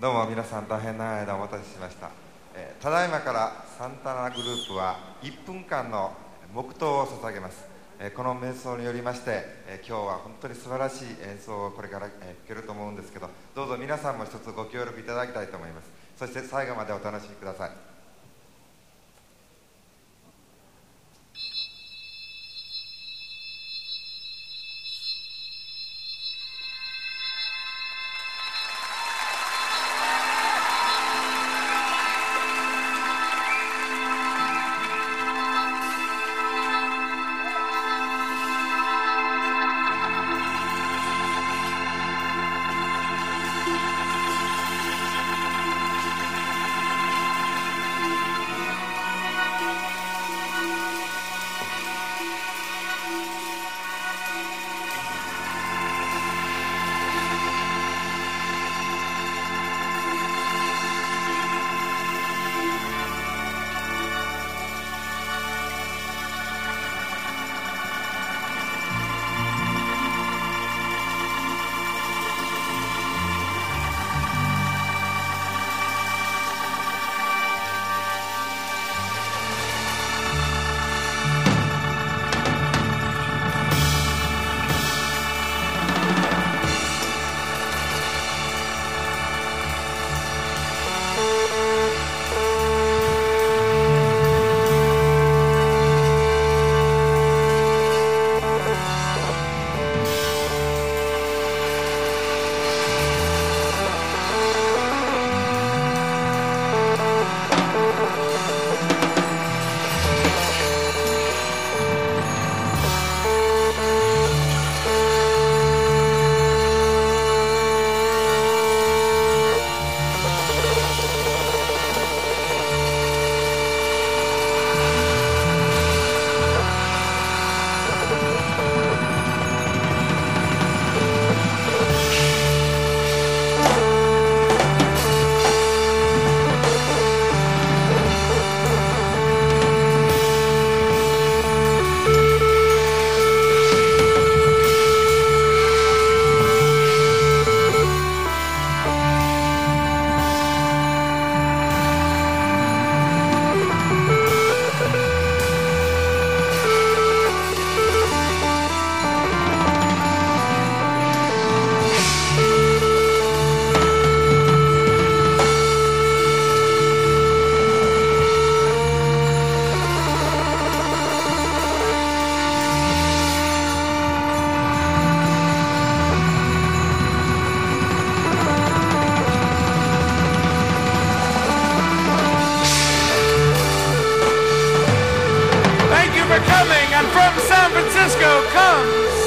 どうも皆さん大変長い間お待たせしました。ただいまからサンタナグループは1分間の黙祷を捧げます。この瞑想によりまして、今日は本当に素晴らしい演奏をこれから、吹けると思うんですけど、どうぞ皆さんも一つご協力いただきたいと思います。そして最後までお楽しみください。 Coming, and from San Francisco comes